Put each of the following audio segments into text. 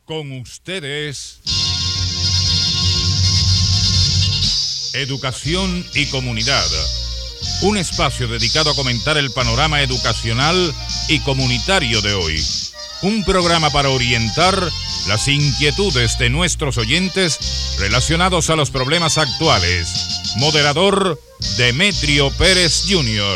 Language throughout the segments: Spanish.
Con ustedes, Educación y Comunidad, un espacio dedicado a comentar el panorama educacional y comunitario de hoy. Un programa para orientar las inquietudes de nuestros oyentes relacionados a los problemas actuales. Moderador, Demetrio Pérez Jr.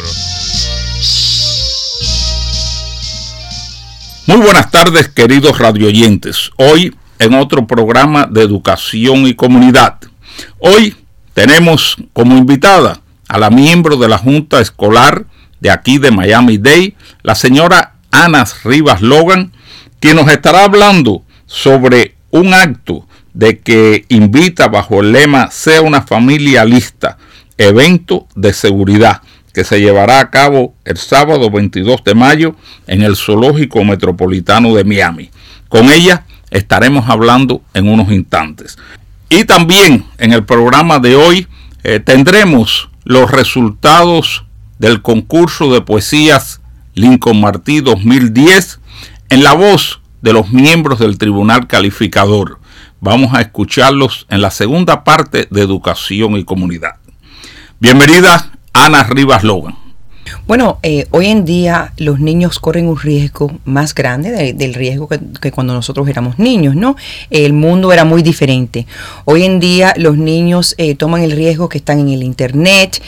Muy buenas tardes, queridos radioyentes. Hoy en otro programa de Educación y Comunidad. Hoy tenemos como invitada a la miembro de la Junta Escolar de aquí de Miami-Dade, la señora Ana Rivas Logan, quien nos estará hablando sobre un acto de que invita bajo el lema Sea una familia lista, evento de seguridad, que se llevará a cabo el sábado 22 de mayo en el Zoológico Metropolitano de Miami. Con ella estaremos hablando en unos instantes. Y también en el programa de hoy tendremos los resultados del concurso de poesías Lincoln Martí 2010 en la voz de los miembros del Tribunal Calificador. Vamos a escucharlos en la segunda parte de Educación y Comunidad. Bienvenida, Ana Rivas Logan. Bueno, hoy en día los niños corren un riesgo más grande del riesgo que cuando nosotros éramos niños, ¿no? El mundo era muy diferente. Hoy en día los niños toman el riesgo que están en el internet,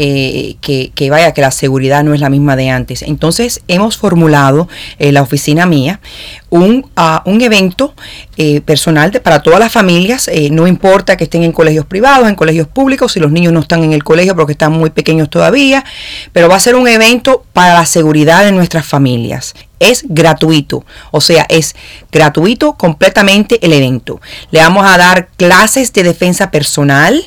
que la seguridad no es la misma de antes. Entonces hemos formulado la oficina mía un evento personal para todas las familias, no importa que estén en colegios privados, en colegios públicos, si los niños no están en el colegio porque están muy pequeños todavía, pero va a ser un evento para la seguridad de nuestras familias. Es gratuito, o sea, es gratuito completamente el evento. Le vamos a dar clases de defensa personal.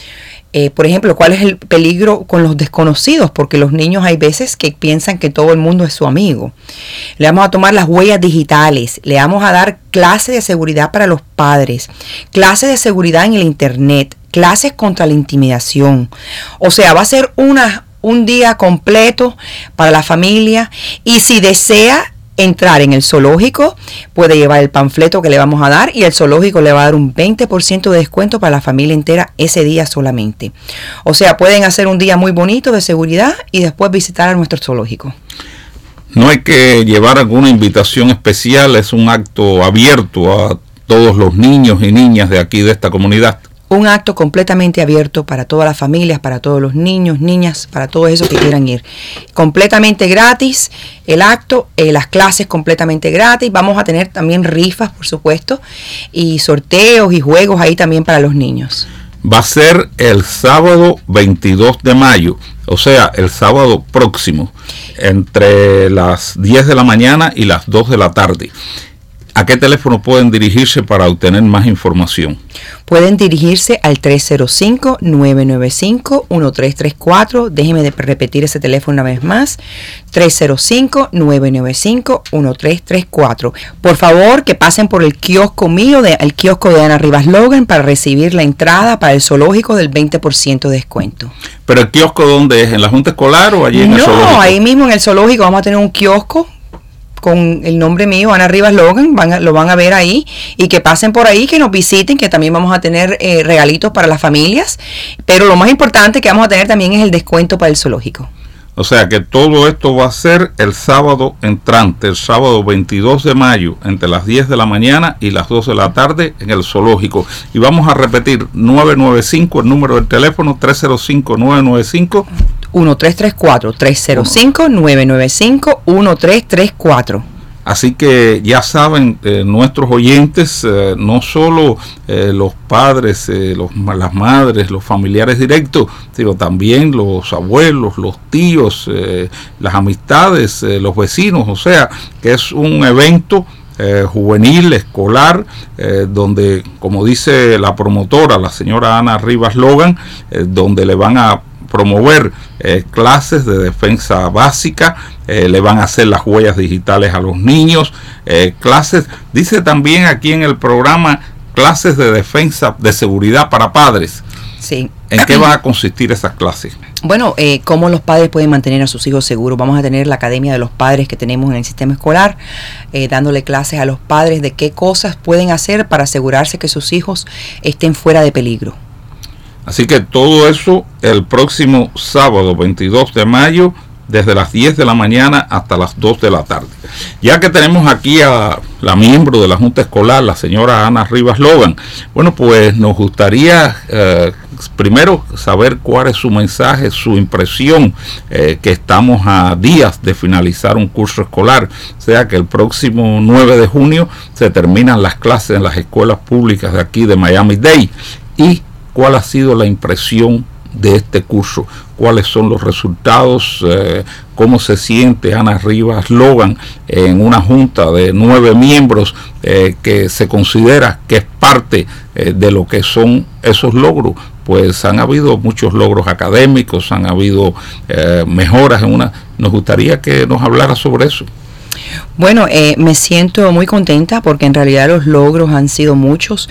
Por ejemplo, ¿cuál es el peligro con los desconocidos? Porque los niños hay veces que piensan que todo el mundo es su amigo. Le vamos a tomar las huellas digitales. Le vamos a dar clases de seguridad para los padres. Clases de seguridad en el internet. Clases contra la intimidación. O sea, va a ser un día completo para la familia. Y si desea entrar en el zoológico, puede llevar el panfleto que le vamos a dar y el zoológico le va a dar un 20% de descuento para la familia entera ese día solamente. O sea, pueden hacer un día muy bonito de seguridad y después visitar a nuestro zoológico. No hay que llevar alguna invitación especial, es un acto abierto a todos los niños y niñas de aquí de esta comunidad. Un acto completamente abierto para todas las familias, para todos los niños, niñas, para todos esos que quieran ir. Completamente gratis el acto, las clases completamente gratis. Vamos a tener también rifas, por supuesto, y sorteos y juegos ahí también para los niños. Va a ser el sábado 22 de mayo, o sea, el sábado próximo, entre las 10 de la mañana y las 2 de la tarde. ¿A qué teléfono pueden dirigirse para obtener más información? Pueden dirigirse al 305-995-1334. Déjenme repetir ese teléfono una vez más. 305-995-1334. Por favor, que pasen por el kiosco mío, el kiosco de Ana Rivas Logan, para recibir la entrada para el zoológico del 20% de descuento. ¿Pero el kiosco dónde es? ¿En la Junta Escolar o allí en el zoológico? No, ahí mismo en el zoológico vamos a tener un kiosco con el nombre mío, Ana Rivas Logan, lo van a ver ahí, y que pasen por ahí, que nos visiten, que también vamos a tener regalitos para las familias, pero lo más importante que vamos a tener también es el descuento para el zoológico. O sea que todo esto va a ser el sábado entrante, el sábado 22 de mayo, entre las 10 de la mañana y las 2 de la tarde en el zoológico. Y vamos a repetir, 995, el número del teléfono, 305-995. 1334, 305-995-1334. Así que ya saben, nuestros oyentes, no solo los padres, las madres, los familiares directos, sino también los abuelos, los tíos, las amistades, los vecinos. O sea, que es un evento juvenil, escolar, donde, como dice la promotora, la señora Ana Rivas Logan, donde le van a promover clases de defensa básica, le van a hacer las huellas digitales a los niños, clases, dice también aquí en el programa, clases de defensa, de seguridad para padres. Sí, ¿En qué va a consistir esas clases? Bueno, cómo los padres pueden mantener a sus hijos seguros. Vamos a tener la Academia de los Padres que tenemos en el sistema escolar, dándole clases a los padres de qué cosas pueden hacer para asegurarse que sus hijos estén fuera de peligro. Así que todo eso el próximo sábado 22 de mayo, desde las 10 de la mañana hasta las 2 de la tarde. Ya que tenemos aquí a la miembro de la Junta Escolar, la señora Ana Rivas Logan, bueno, pues nos gustaría primero saber cuál es su mensaje, su impresión, que estamos a días de finalizar un curso escolar, o sea que el próximo 9 de junio se terminan las clases en las escuelas públicas de aquí de Miami-Dade. ¿Y cuál ha sido la impresión de este curso? ¿Cuáles son los resultados? ¿Cómo se siente Ana Rivas Logan en una junta de 9 miembros que se considera que es parte de lo que son esos logros? Pues han habido muchos logros académicos, han habido mejoras en una. Nos gustaría que nos hablara sobre eso. Bueno, me siento muy contenta porque en realidad los logros han sido muchos,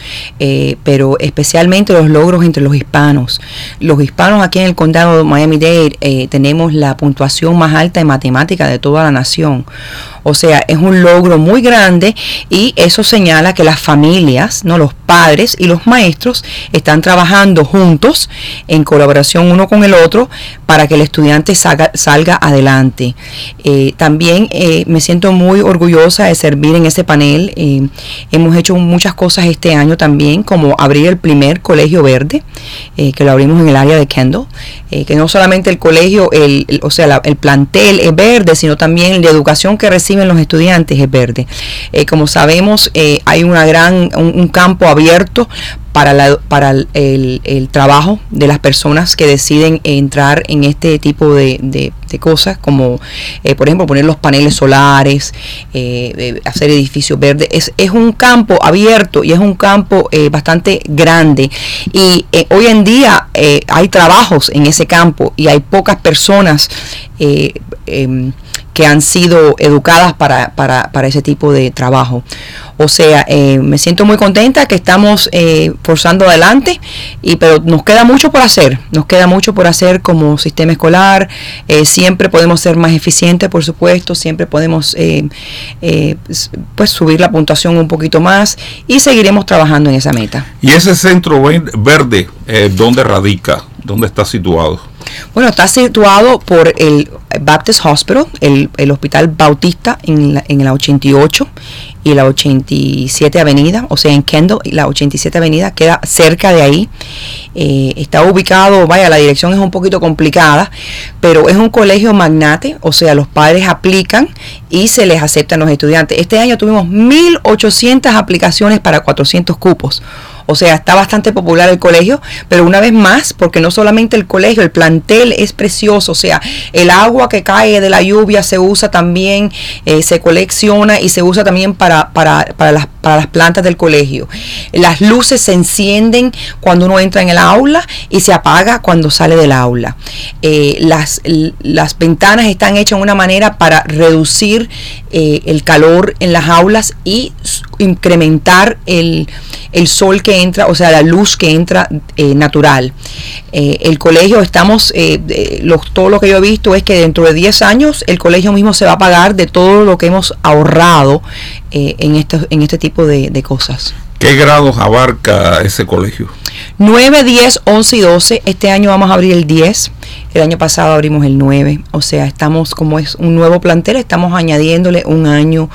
pero especialmente los logros entre los hispanos. Los hispanos aquí en el condado de Miami-Dade tenemos la puntuación más alta en matemática de toda la nación. O sea, es un logro muy grande y eso señala que las familias, no, los padres y los maestros están trabajando juntos en colaboración uno con el otro para que el estudiante salga adelante. También me siento muy orgullosa de servir en ese panel. Hemos hecho muchas cosas este año también, como abrir el primer colegio verde, que lo abrimos en el área de Kendall, que no solamente el colegio, el plantel es verde, sino también la educación que reciben los estudiantes es verde. Como sabemos, hay un campo abierto para el trabajo de las personas que deciden entrar en este tipo de cosas, como por ejemplo poner los paneles solares, hacer edificios verdes. Es un campo abierto y es un campo bastante grande, y hoy en día hay trabajos en ese campo y hay pocas personas que han sido educadas para ese tipo de trabajo. O sea, me siento muy contenta que estamos forzando adelante, pero nos queda mucho por hacer como sistema escolar. Siempre podemos ser más eficientes, por supuesto, siempre podemos pues subir la puntuación un poquito más, y seguiremos trabajando en esa meta. ¿Y ese centro verde dónde radica? ¿Dónde está situado? Bueno, está situado por el Baptist Hospital, el Hospital Bautista en la 88 y la 87 Avenida, o sea, en Kendall, y la 87 Avenida queda cerca de ahí. Está ubicado, la dirección es un poquito complicada, pero es un colegio magnate, o sea, los padres aplican y se les aceptan los estudiantes. Este año tuvimos 1,800 aplicaciones para 400 cupos. O sea, está bastante popular el colegio, pero una vez más, porque no solamente el colegio, el plantel es precioso. O sea, el agua que cae de la lluvia se usa también, se colecciona y se usa también para las plantas del colegio. Las luces se encienden cuando uno entra en el aula y se apaga cuando sale del aula. Las ventanas están hechas de una manera para reducir el calor en las aulas y incrementar el sol que entra, o sea, la luz que entra natural. El colegio, todo lo que yo he visto es que dentro de 10 años el colegio mismo se va a pagar de todo lo que hemos ahorrado en este tipo de cosas. ¿Qué grados abarca ese colegio? 9, 10, 11 y 12. Este año vamos a abrir el 10. El año pasado abrimos el 9. O sea, como es un nuevo plantel, estamos añadiéndole un año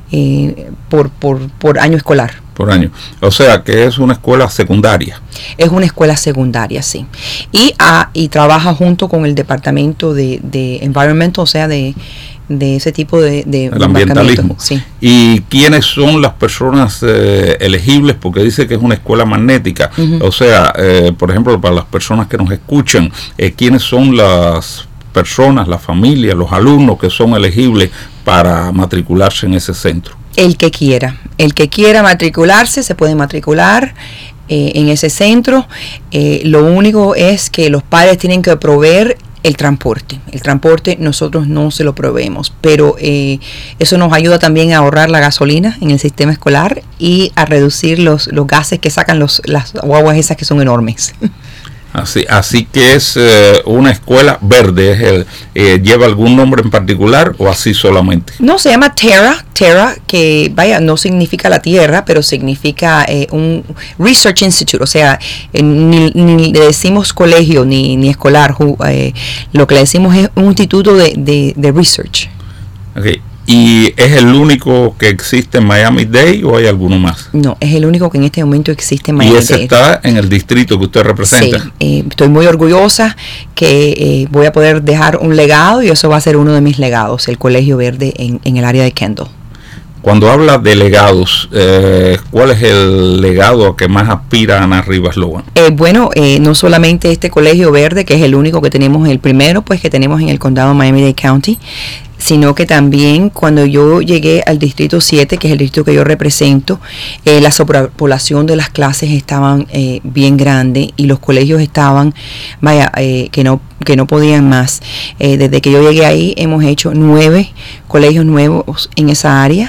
por año escolar. Por año. O sea, que es una escuela secundaria. Es una escuela secundaria, sí. Y trabaja junto con el departamento de environmental, o sea, de ese tipo de el ambientalismo. Sí. ¿Y quiénes son las personas elegibles? Porque dice que es una escuela magnética. O sea, por ejemplo, para las personas que nos escuchan, ¿quiénes son las personas, las familias, los alumnos que son elegibles para matricularse en ese centro? El que quiera matricularse se puede matricular en ese centro. Lo único es que los padres tienen que proveer el transporte. El transporte nosotros no se lo proveemos, pero eso nos ayuda también a ahorrar la gasolina en el sistema escolar y a reducir los gases que sacan las guaguas esas que son enormes. Así que es una escuela verde. ¿Lleva algún nombre en particular o así solamente? No, se llama Terra, que vaya, no significa la tierra, pero significa un Research Institute, o sea, ni le decimos colegio ni escolar, lo que le decimos es un instituto de research. Okay. ¿Y es el único que existe en Miami-Dade o hay alguno más? No, es el único que en este momento existe en Miami-Dade. ¿Y ese está en el distrito que usted representa? Sí, estoy muy orgullosa que voy a poder dejar un legado y eso va a ser uno de mis legados, el Colegio Verde en el área de Kendall. Cuando habla de legados, ¿cuál es el legado a que más aspira Ana Rivas Logan? Bueno, no solamente este Colegio Verde, que es el único que tenemos, el primero pues que tenemos en el condado de Miami-Dade County, sino que también cuando yo llegué al Distrito 7, que es el distrito que yo represento, la sobrepoblación de las clases estaban bien grande y los colegios estaban, que no podían más. Desde que yo llegué ahí hemos hecho 9 colegios nuevos en esa área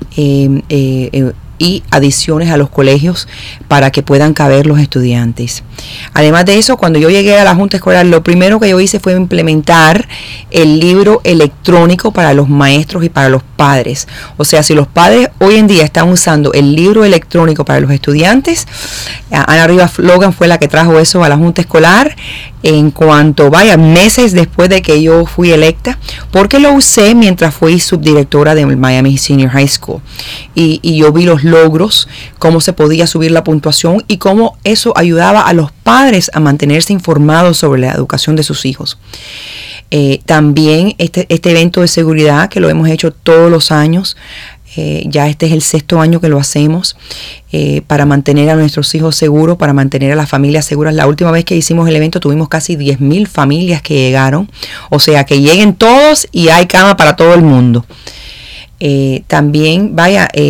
y adiciones a los colegios para que puedan caber los estudiantes. Además de eso, cuando yo llegué a la Junta Escolar, lo primero que yo hice fue implementar el libro electrónico para los maestros y para los padres. O sea, si los padres hoy en día están usando el libro electrónico para los estudiantes, Ana Rivas Logan fue la que trajo eso a la Junta Escolar en cuanto, meses después de que yo fui electa, porque lo usé mientras fui subdirectora del Miami Senior High School. Y yo vi los logros, cómo se podía subir la puntuación y cómo eso ayudaba a los padres a mantenerse informados sobre la educación de sus hijos. También este evento de seguridad que lo hemos hecho todos los años, ya este es el 6º año que lo hacemos, para mantener a nuestros hijos seguros, para mantener a las familias seguras. La última vez que hicimos el evento tuvimos casi 10,000 familias que llegaron, o sea que lleguen todos y hay cama para todo el mundo. También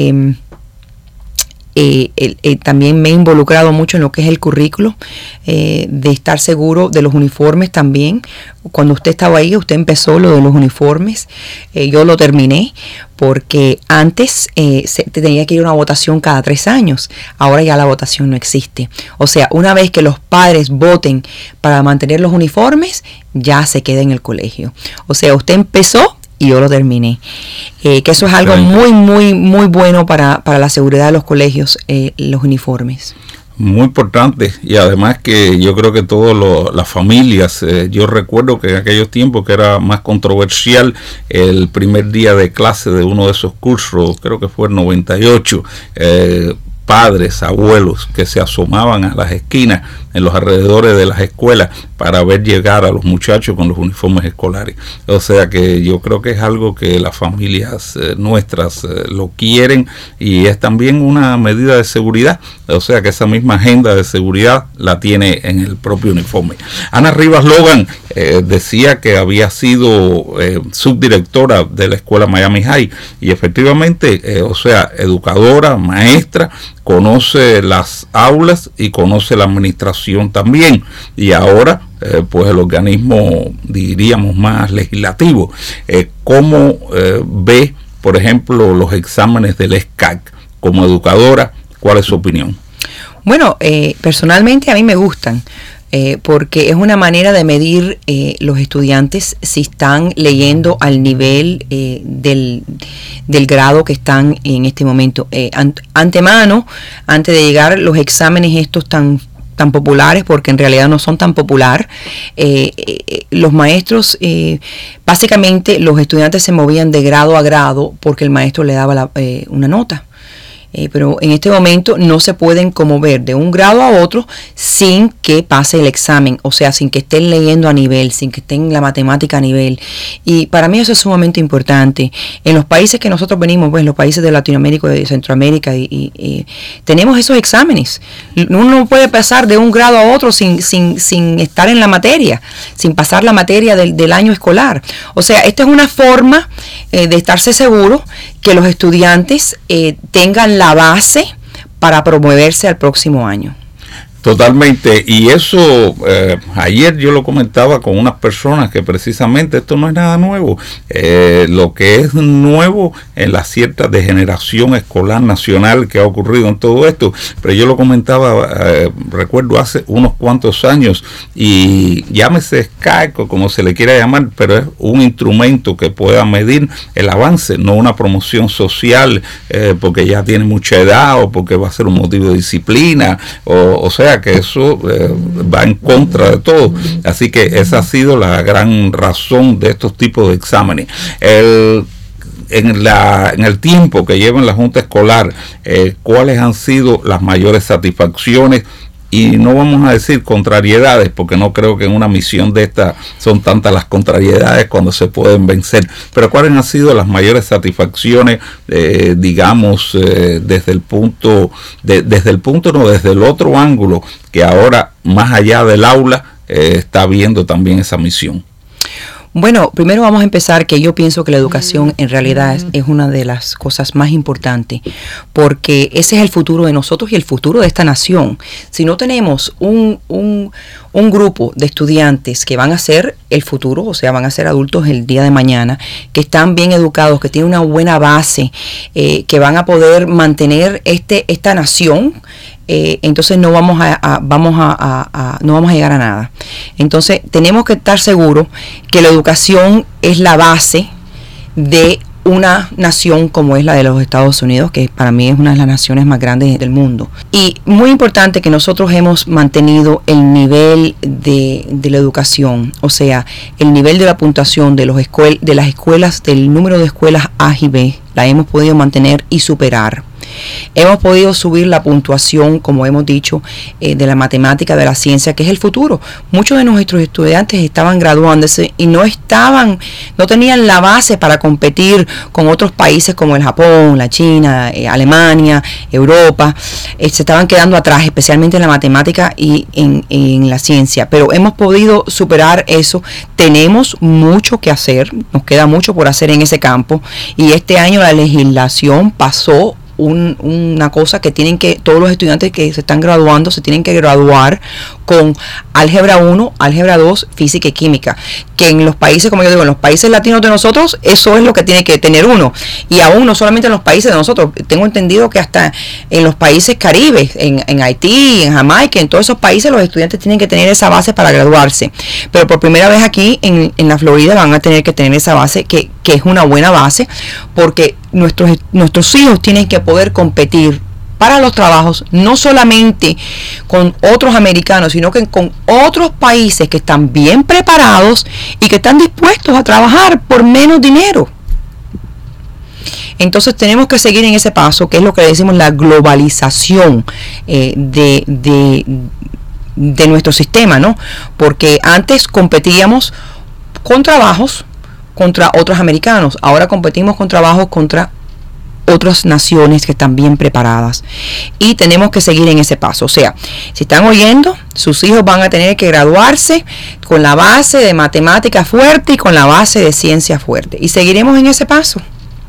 también me he involucrado mucho en lo que es el currículo, de estar seguro de los uniformes también. Cuando usted estaba ahí, usted empezó lo de los uniformes, yo lo terminé porque antes se tenía que ir a una votación cada 3 años, ahora ya la votación no existe. O sea, una vez que los padres voten para mantener los uniformes, ya se queda en el colegio. O sea, usted empezó y yo lo terminé. Que eso es algo muy, muy, muy bueno para la seguridad de los colegios, los uniformes. Muy importante, y además que yo creo que todas las familias, yo recuerdo que en aquellos tiempos que era más controversial el primer día de clase de uno de esos cursos, creo que fue el 98, padres, abuelos que se asomaban a las esquinas en los alrededores de las escuelas para ver llegar a los muchachos con los uniformes escolares. O sea que yo creo que es algo que las familias nuestras lo quieren y es también una medida de seguridad. O sea que esa misma agenda de seguridad la tiene en el propio uniforme. Ana Rivas Logan decía que había sido subdirectora de la escuela Miami High y efectivamente, o sea, educadora, maestra, conoce las aulas y conoce la administración también, y ahora pues el organismo, diríamos, más legislativo. ¿Cómo ve, por ejemplo, los exámenes del SCAC como educadora? ¿Cuál es su opinión? Bueno, personalmente a mí me gustan. Porque es una manera de medir los estudiantes si están leyendo al nivel del grado que están en este momento. Antemano, antes de llegar los exámenes estos tan populares, porque en realidad no son tan popular, los maestros, básicamente los estudiantes se movían de grado a grado porque el maestro le daba una nota. Pero en este momento no se pueden como ver de un grado a otro sin que pase el examen, o sea, sin que estén leyendo a nivel, sin que estén en la matemática a nivel. Y para mí eso es sumamente importante. En los países que nosotros venimos, pues los países de Latinoamérica y de Centroamérica, y tenemos esos exámenes. Uno no puede pasar de un grado a otro sin estar en la materia, sin pasar la materia del año escolar. O sea, esta es una forma de estarse seguro que los estudiantes tengan la base para promoverse al próximo año. Totalmente, y eso ayer yo lo comentaba con unas personas que precisamente esto no es nada nuevo. Lo que es nuevo en la cierta degeneración escolar nacional que ha ocurrido en todo esto, pero yo lo comentaba, recuerdo hace unos cuantos años, y llámese Skype, como se le quiera llamar, pero es un instrumento que pueda medir el avance, no una promoción social, porque ya tiene mucha edad o porque va a ser un motivo de disciplina, o sea que eso va en contra de todo. Así que esa ha sido la gran razón de estos tipos de exámenes. En el tiempo que lleva en la Junta Escolar, ¿cuáles han sido las mayores satisfacciones? Y no vamos a decir contrariedades, porque no creo que en una misión de esta son tantas las contrariedades cuando se pueden vencer. Pero ¿cuáles han sido las mayores satisfacciones, digamos, desde el otro ángulo, que ahora, más allá del aula, está viendo también esa misión? Bueno, primero vamos a empezar que yo pienso que la educación en realidad es una de las cosas más importantes, porque ese es el futuro de nosotros y el futuro de esta nación. Si no tenemos un grupo de estudiantes que van a ser el futuro, o sea, van a ser adultos el día de mañana, que están bien educados, que tienen una buena base, que van a poder mantener esta nación, entonces no vamos a llegar a nada. Entonces tenemos que estar seguros que la educación es la base de una nación como es la de los Estados Unidos, que para mí es una de las naciones más grandes del mundo. Y muy importante que nosotros hemos mantenido el nivel de la educación, o sea, el nivel de la puntuación de las escuelas, del número de escuelas A y B, la hemos podido mantener y superar. Hemos podido subir la puntuación, como hemos dicho, de la matemática, de la ciencia, que es el futuro. Muchos de nuestros estudiantes estaban graduándose y no tenían la base para competir con otros países como el Japón, la China, Alemania, Europa. Se estaban quedando atrás, especialmente en la matemática y en la ciencia. Pero hemos podido superar eso. Tenemos mucho que hacer, nos queda mucho por hacer en ese campo. Y este año la legislación pasó una cosa que todos los estudiantes que se están graduando se tienen que graduar con álgebra 1, álgebra 2, física y química, que en los países, como yo digo, en los países latinos de nosotros, eso es lo que tiene que tener uno, y aún no solamente en los países de nosotros, tengo entendido que hasta en los países caribes, en Haití, en Jamaica, en todos esos países los estudiantes tienen que tener esa base para graduarse, pero por primera vez aquí en la Florida van a tener que tener esa base, que es una buena base, porque nuestros hijos tienen que poder competir para los trabajos, no solamente con otros americanos, sino que con otros países que están bien preparados y que están dispuestos a trabajar por menos dinero. Entonces tenemos que seguir en ese paso, que es lo que decimos la globalización de nuestro sistema, ¿no? Porque antes competíamos con trabajos contra otros americanos, ahora competimos con trabajos contra otras naciones que están bien preparadas, y tenemos que seguir en ese paso. O sea, si están oyendo, sus hijos van a tener que graduarse con la base de matemática fuerte y con la base de ciencia fuerte, y seguiremos en ese paso.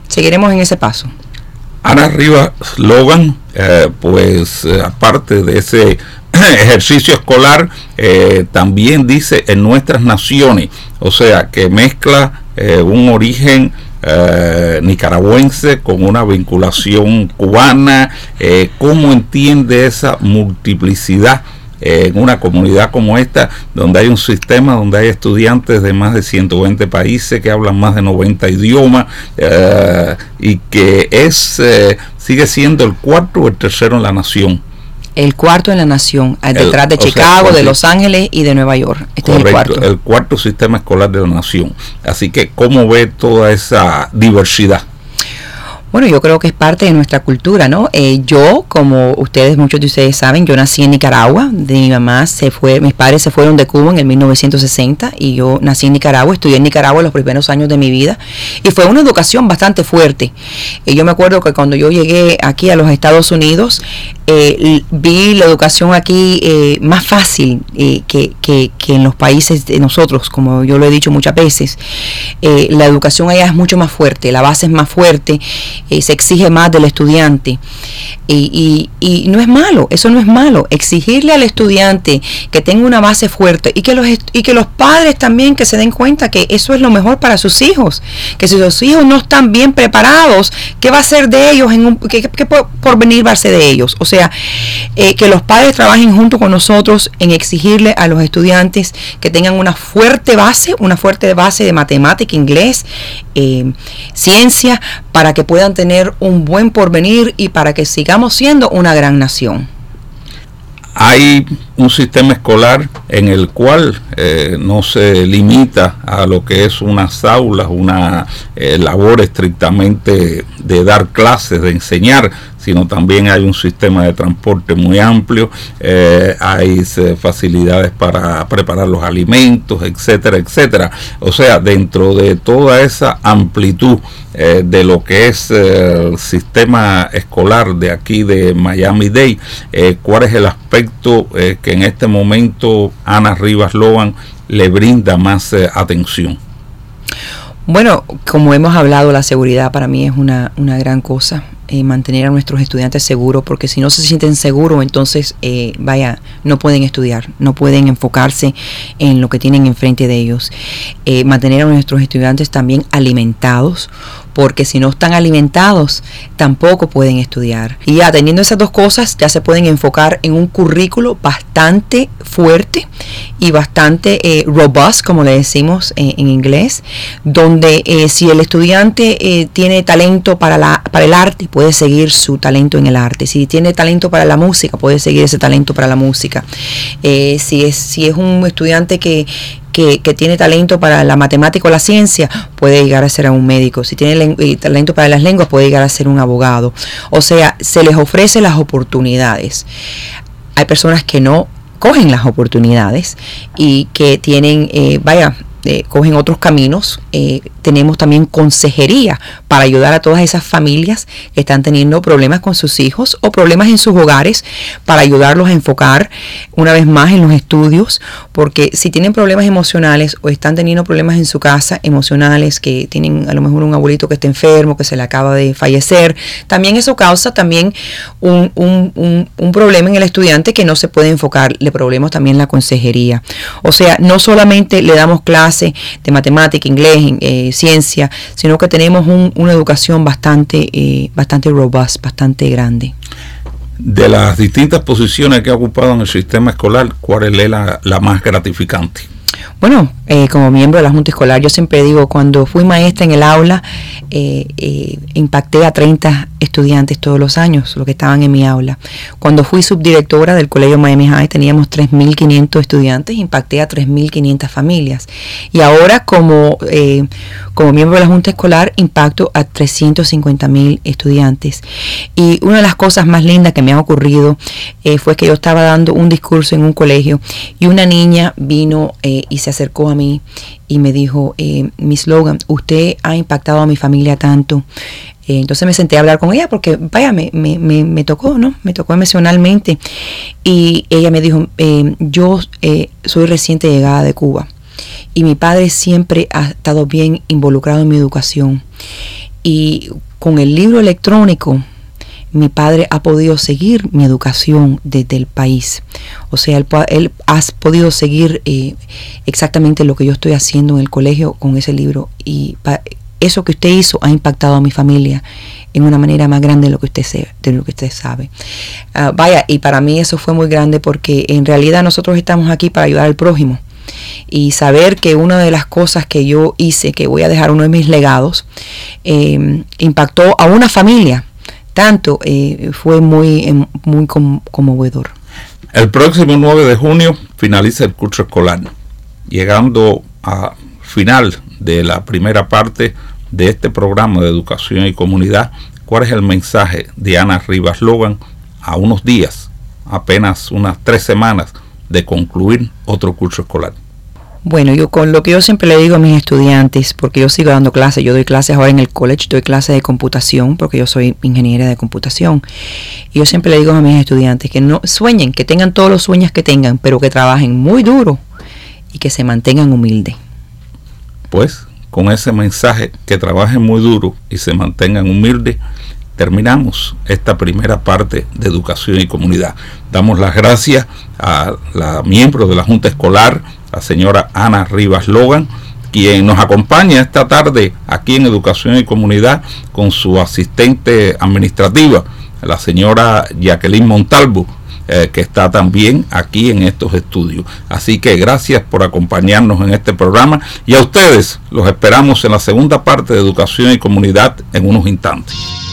Ana Rivas Logan, aparte de ese ejercicio escolar, también dice en nuestras naciones, o sea, que mezcla un origen nicaragüense con una vinculación cubana. ¿Cómo entiende esa multiplicidad en una comunidad como esta, donde hay un sistema, donde hay estudiantes de más de 120 países que hablan más de 90 idiomas, y que sigue siendo el cuarto o el tercero en la nación? El cuarto en la nación, detrás de Chicago, de Los Ángeles y de Nueva York. Correcto, el cuarto sistema escolar de la nación. Así que, ¿cómo ve toda esa diversidad? Bueno, yo creo que es parte de nuestra cultura, ¿no? Yo, como muchos de ustedes saben, yo nací en Nicaragua. Mis padres se fueron de Cuba en el 1960 y yo nací en Nicaragua, estudié en Nicaragua los primeros años de mi vida y fue una educación bastante fuerte. Yo me acuerdo que cuando yo llegué aquí a los Estados Unidos, vi la educación aquí más fácil que en los países de nosotros, como yo lo he dicho muchas veces. La educación allá es mucho más fuerte, la base es más fuerte, se exige más del estudiante. Y no es malo, eso no es malo. Exigirle al estudiante que tenga una base fuerte y que los padres también que se den cuenta que eso es lo mejor para sus hijos. Que si los hijos no están bien preparados, ¿qué va a ser de ellos? ¿Qué porvenir va a ser de ellos? O sea, que los padres trabajen junto con nosotros en exigirle a los estudiantes que tengan una fuerte base de matemática, inglés, ciencia, para que puedan tener un buen porvenir y para que sigamos siendo una gran nación. Hay un sistema escolar en el cual no se limita a lo que es unas aulas, una labor estrictamente de dar clases, de enseñar, sino también hay un sistema de transporte muy amplio, hay facilidades para preparar los alimentos, etcétera, etcétera. O sea, dentro de toda esa amplitud de lo que es el sistema escolar de aquí de Miami-Dade, ¿cuál es el aspecto que en este momento Ana Rivas Logan le brinda más atención? Bueno, como hemos hablado, la seguridad para mí es una gran cosa. Mantener a nuestros estudiantes seguros, porque si no se sienten seguros, entonces no pueden estudiar, no pueden enfocarse en lo que tienen enfrente de ellos. Mantener a nuestros estudiantes también alimentados, porque si no están alimentados tampoco pueden estudiar. Y ya teniendo esas dos cosas, ya se pueden enfocar en un currículo bastante fuerte y bastante robust, como le decimos en inglés, donde si el estudiante tiene talento para el arte, puede seguir su talento en el arte. Si tiene talento para la música, puede seguir ese talento para la música. Si es un estudiante que tiene talento para la matemática o la ciencia, puede llegar a ser un médico. Si tiene talento para las lenguas, puede llegar a ser un abogado. O sea, se les ofrece las oportunidades. Hay personas que no cogen las oportunidades y que tienen, cogen otros caminos. Tenemos también consejería para ayudar a todas esas familias que están teniendo problemas con sus hijos o problemas en sus hogares, para ayudarlos a enfocar una vez más en los estudios, porque si tienen problemas emocionales o están teniendo problemas en su casa emocionales, que tienen a lo mejor un abuelito que está enfermo, que se le acaba de fallecer, también eso causa también un problema en el estudiante que no se puede enfocar. Le problemas también la consejería. O sea, no solamente le damos clase de matemática, inglés, ciencia, sino que tenemos una educación bastante robust, bastante grande. De las distintas posiciones que ha ocupado en el sistema escolar, ¿cuál es la más gratificante? Bueno, como miembro de la Junta Escolar, yo siempre digo, cuando fui maestra en el aula, impacté a 30 estudiantes todos los años, los que estaban en mi aula. Cuando fui subdirectora del Colegio Miami High, teníamos 3.500 estudiantes, impacté a 3.500 familias. Y ahora, como miembro de la Junta Escolar, impacto a 350.000 estudiantes. Y una de las cosas más lindas que me ha ocurrido fue que yo estaba dando un discurso en un colegio y una niña vino y se acercó a mí y me dijo, Miss Logan, usted ha impactado a mi familia tanto. Entonces me senté a hablar con ella porque, me tocó, ¿no? Me tocó emocionalmente. Y ella me dijo, yo soy reciente llegada de Cuba y mi padre siempre ha estado bien involucrado en mi educación. Y con el libro electrónico, mi padre ha podido seguir mi educación desde el país. O sea, él ha podido seguir exactamente lo que yo estoy haciendo en el colegio con ese libro. Y eso que usted hizo ha impactado a mi familia en una manera más grande de lo que usted sabe. Y para mí eso fue muy grande, porque en realidad nosotros estamos aquí para ayudar al prójimo. Y saber que una de las cosas que yo hice, que voy a dejar uno de mis legados, impactó a una familia tanto, fue muy conmovedor. El próximo 9 de junio finaliza el curso escolar, llegando a final de la primera parte de este programa de educación y comunidad. ¿Cuál es el mensaje de Ana Rivas Logan a unos días, apenas unas 3 semanas de concluir otro curso escolar? Bueno, yo con lo que yo siempre le digo a mis estudiantes, porque yo sigo dando clases, yo doy clases ahora en el college, doy clases de computación, porque yo soy ingeniera de computación. Y yo siempre le digo a mis estudiantes que no sueñen, que tengan todos los sueños que tengan, pero que trabajen muy duro y que se mantengan humildes. Pues con ese mensaje, que trabajen muy duro y se mantengan humildes, terminamos esta primera parte de Educación y Comunidad. Damos las gracias a la miembro de la Junta Escolar, la señora Ana Rivas Logan, quien nos acompaña esta tarde aquí en Educación y Comunidad con su asistente administrativa, la señora Jacqueline Montalvo, que está también aquí en estos estudios. Así que gracias por acompañarnos en este programa, y a ustedes los esperamos en la segunda parte de Educación y Comunidad en unos instantes.